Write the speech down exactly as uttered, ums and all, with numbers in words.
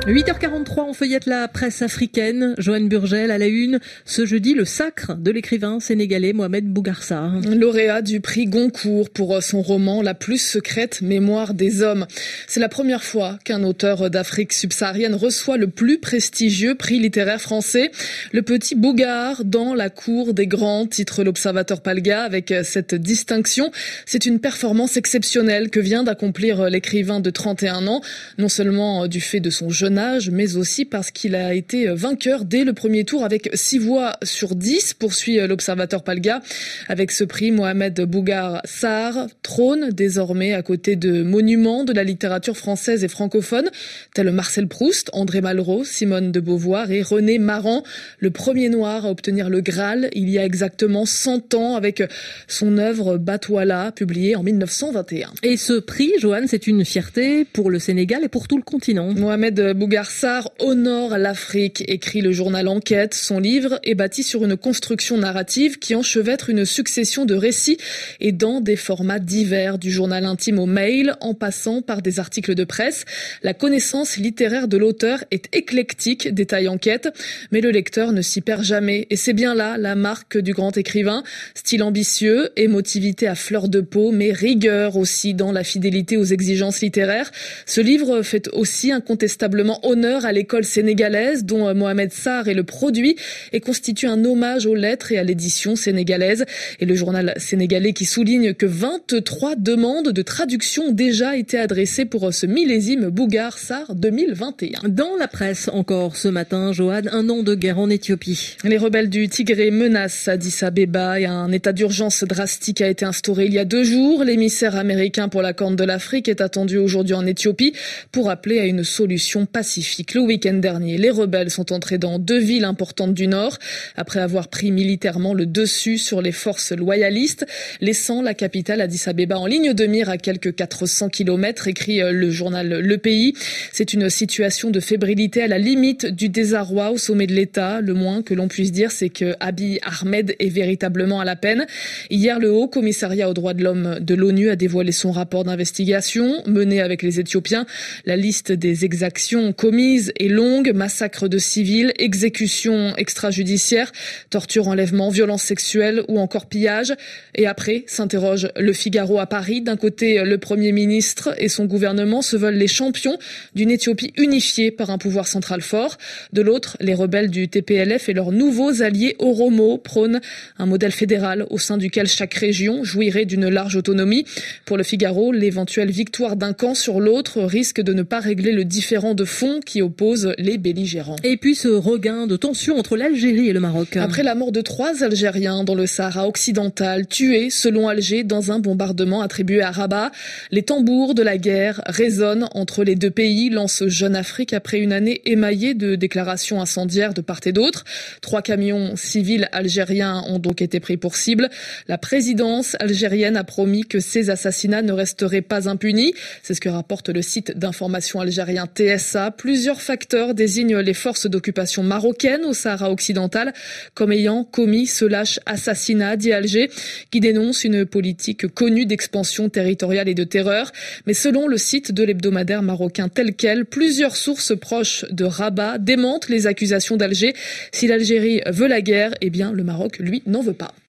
huit heures quarante-trois, on feuillette la presse africaine. Joanne Burgel à la une. Ce jeudi, le sacre de l'écrivain sénégalais Mohamed Bougar Sarr. Lauréat du prix Goncourt pour son roman La plus secrète mémoire des hommes. C'est la première fois qu'un auteur d'Afrique subsaharienne reçoit le plus prestigieux prix littéraire français. Le petit Bougar dans la cour des grands, titre l'Observateur Palga avec cette distinction. C'est une performance exceptionnelle que vient d'accomplir l'écrivain de trente et un ans, non seulement du fait de son jeune âge, mais aussi parce qu'il a été vainqueur dès le premier tour avec six voix sur dix, poursuit l'Observateur Palga. Avec ce prix, Mohamed Bougar Sarr trône désormais à côté de monuments de la littérature française et francophone, tels Marcel Proust, André Malraux, Simone de Beauvoir et René Maran, le premier noir à obtenir le Graal il y a exactement cent ans avec son œuvre Batouala, publiée en mille neuf cent vingt et un. Et ce prix, Joanne, c'est une fierté pour le Sénégal et pour tout le continent. Mohamed Bougar Sarr honore l'Afrique, écrit le journal Enquête. Son livre est bâti sur une construction narrative qui enchevêtre une succession de récits et dans des formats divers, du journal intime au mail, en passant par des articles de presse. La connaissance littéraire de l'auteur est éclectique, détaille Enquête, mais le lecteur ne s'y perd jamais. Et c'est bien là la marque du grand écrivain. Style ambitieux, émotivité à fleur de peau, mais rigueur aussi dans la fidélité aux exigences littéraires. Ce livre fait aussi incontestablement honneur à l'école sénégalaise dont Mohamed Sarr est le produit et constitue un hommage aux lettres et à l'édition sénégalaise. Et le journal sénégalais qui souligne que vingt-trois demandes de traduction ont déjà été adressées pour ce millésime Bougar Sarr deux mille vingt et un. Dans la presse encore ce matin, Joanne, un an de guerre en Éthiopie. Les rebelles du Tigré menacent Addis Abeba et un état d'urgence drastique a été instauré il y a deux jours. L'émissaire américain pour la Corne de l'Afrique est attendu aujourd'hui en Éthiopie pour appeler à une solution pacifique. Le week-end dernier, les rebelles sont entrés dans deux villes importantes du Nord après avoir pris militairement le dessus sur les forces loyalistes, laissant la capitale Addis Abeba en ligne de mire à quelques quatre cents kilomètres, écrit le journal Le Pays. C'est une situation de fébrilité à la limite du désarroi au sommet de l'État. Le moins que l'on puisse dire, c'est que Abiy Ahmed est véritablement à la peine. Hier, le Haut Commissariat aux droits de l'homme de l'ONU a dévoilé son rapport d'investigation mené avec les Éthiopiens. La liste des exactions commises est longue, massacres de civils, exécutions extrajudiciaires, torture, enlèvement, violences sexuelles ou encore pillage. Et après, s'interroge Le Figaro à Paris. D'un côté, le Premier ministre et son gouvernement se veulent les champions d'une Éthiopie unifiée par un pouvoir central fort. De l'autre, les rebelles du T P L F et leurs nouveaux alliés Oromo prônent un modèle fédéral au sein duquel chaque région jouirait d'une large autonomie. Pour Le Figaro, l'éventuelle victoire d'un camp sur l'autre risque de ne pas régler le différend de fond qui oppose les belligérants. Et puis ce regain de tension entre l'Algérie et le Maroc. Après la mort de trois Algériens dans le Sahara occidental, tués selon Alger dans un bombardement attribué à Rabat, les tambours de la guerre résonnent entre les deux pays, lance Jeune Afrique après une année émaillée de déclarations incendiaires de part et d'autre. Trois camions civils algériens ont donc été pris pour cible. La présidence algérienne a promis que ces assassinats ne resteraient pas impunis. C'est ce que rapporte le site d'information algérien T S A. Plusieurs facteurs désignent les forces d'occupation marocaines au Sahara occidental comme ayant commis ce lâche assassinat, dit Alger, qui dénonce une politique connue d'expansion territoriale et de terreur. Mais selon le site de l'hebdomadaire marocain Tel Quel, plusieurs sources proches de Rabat démentent les accusations d'Alger. Si l'Algérie veut la guerre, eh bien le Maroc, lui, n'en veut pas.